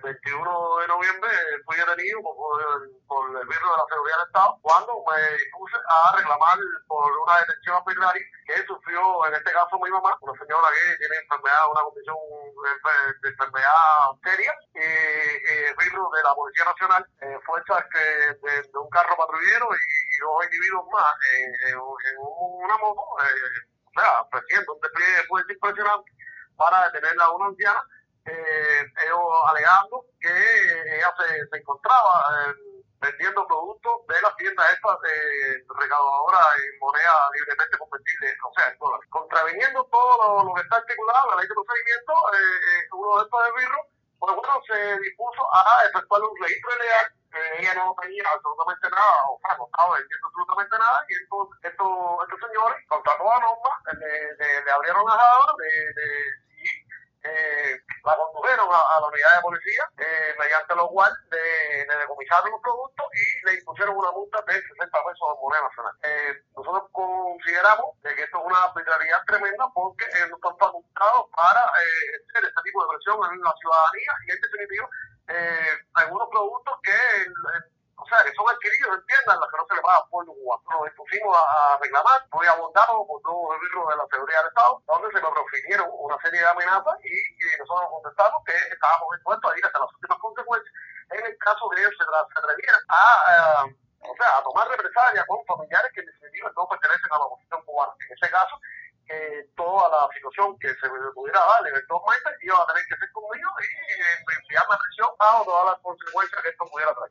21 de noviembre fui detenido por el birro de la Seguridad del Estado cuando me dispuse a reclamar por una detención arbitraria que sufrió, en este caso, mi mamá, una señora que tiene enfermedad, una condición de enfermedad seria, y birro de la Policía Nacional, fuerzas de un carro patrullero y dos individuos más en una moto, o sea, ofreciendo un despliegue fuerte impresionante para detener a una anciana, ellos alegando que ella se encontraba vendiendo productos de las tiendas estas recaudadoras en moneda libremente convertible, o sea, en dólares. Contraviniendo todo lo que está articulado, la ley de procedimiento, uno de estos esbirros, pues bueno, se dispuso a efectuar un registro ilegal. Ella no tenía absolutamente nada, o sea, no estaba vendiendo absolutamente nada, y entonces estos señores, contra toda norma, le abrieron las ajadas la condujeron a la unidad de policía, mediante lo cual le decomisaron los productos y le impusieron una multa de 60 pesos de moneda nacional. Nosotros consideramos de que esto es una arbitrariedad tremenda porque no están facultados para hacer este tipo de presión en la ciudadanía y en definitiva algunos productos que o sea, que son adquiridos en tiendas en las que no se le paga por un cubano. Nos dispusimos a reclamar, fui abordado por dos birros de la Seguridad del Estado, donde se me profirieron una serie de amenazas y nosotros contestamos que estábamos dispuestos a ir hasta las últimas consecuencias en el caso de ellos se atrevieran a tomar represalias con familiares que en definitiva no pertenecen a la oposición cubana. En ese caso, toda la situación que se me pudiera dar eventualmente iba a tener que ser conmigo y enviarme a prisión bajo todas las consecuencias que esto pudiera traer.